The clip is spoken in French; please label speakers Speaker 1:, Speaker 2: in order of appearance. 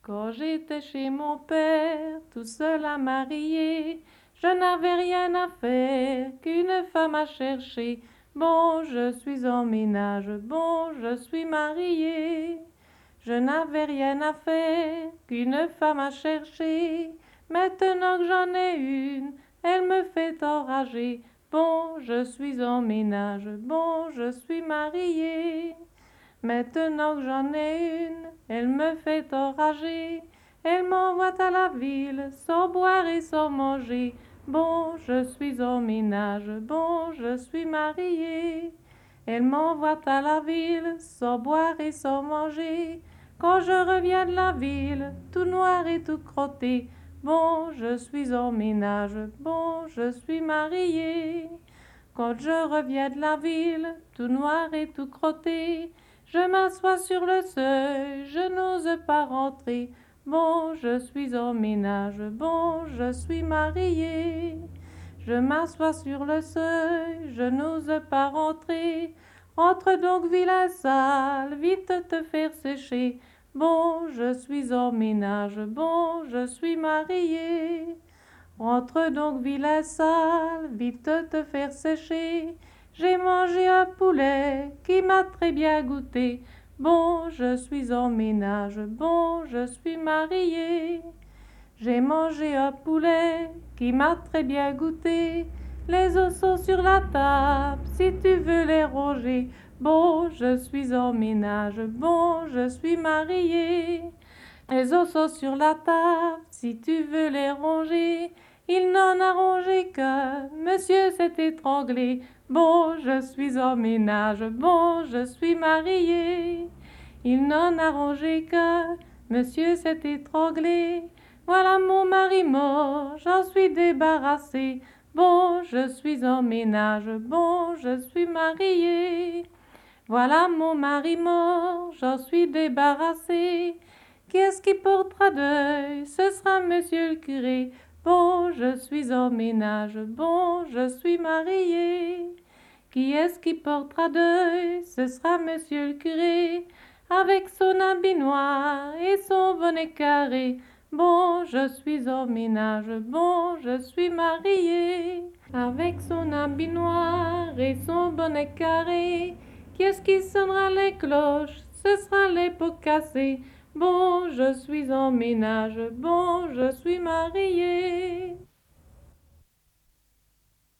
Speaker 1: Quand j'étais chez mon père, tout seul à marier, je n'avais rien à faire qu'une femme à chercher. Bon, je suis en ménage, bon, je suis mariée. Je n'avais rien à faire qu'une femme à chercher. Maintenant que j'en ai une, elle me fait enrager. Bon, je suis en ménage, bon, je suis mariée. Maintenant que j'en ai une, elle me fait enrager. Elle m'envoie à la ville, sans boire et sans manger. Bon, je suis en ménage, bon, je suis mariée. Elle m'envoie à la ville, sans boire et sans manger. Quand je reviens de la ville, tout noir et tout crotté. Bon, je suis en ménage, bon, je suis mariée. Quand je reviens de la ville, tout noir et tout crotté, je m'assois sur le seuil, je n'ose pas rentrer. Bon, je suis en ménage, bon, je suis mariée. Je m'assois sur le seuil, je n'ose pas rentrer. Entre donc, vilain sale, vite te faire sécher. Bon, je suis en ménage, bon, je suis mariée. Rentre donc, vilain sale, vite te faire sécher. J'ai mangé un poulet qui m'a très bien goûté. Bon, je suis en ménage, bon, je suis mariée. J'ai mangé un poulet qui m'a très bien goûté. Les os sont sur la table, si tu veux les ronger. Bon, je suis en ménage, bon, je suis mariée. Les os sont sur la table, si tu veux les ronger. Il n'en a rongé qu'un, monsieur s'est étranglé. Bon, je suis en ménage, bon, je suis mariée. Il n'en a rongé qu'un, monsieur s'est étranglé. Voilà mon mari mort, j'en suis débarrassée. Bon, je suis en ménage, bon, je suis mariée. Voilà mon mari mort, j'en suis débarrassée. Qui est-ce qui portera deuil? Ce sera monsieur le curé. Bon, je suis en ménage, bon, je suis mariée. Qui est-ce qui portera deuil? Ce sera monsieur le curé, avec son habit noir et son bonnet carré. Bon, je suis en ménage, bon, je suis mariée. Avec son habit noir et son bonnet carré, qui est-ce qui sonnera les cloches? Ce sera les pots cassés. Bon, je suis en ménage, bon, je suis mariée.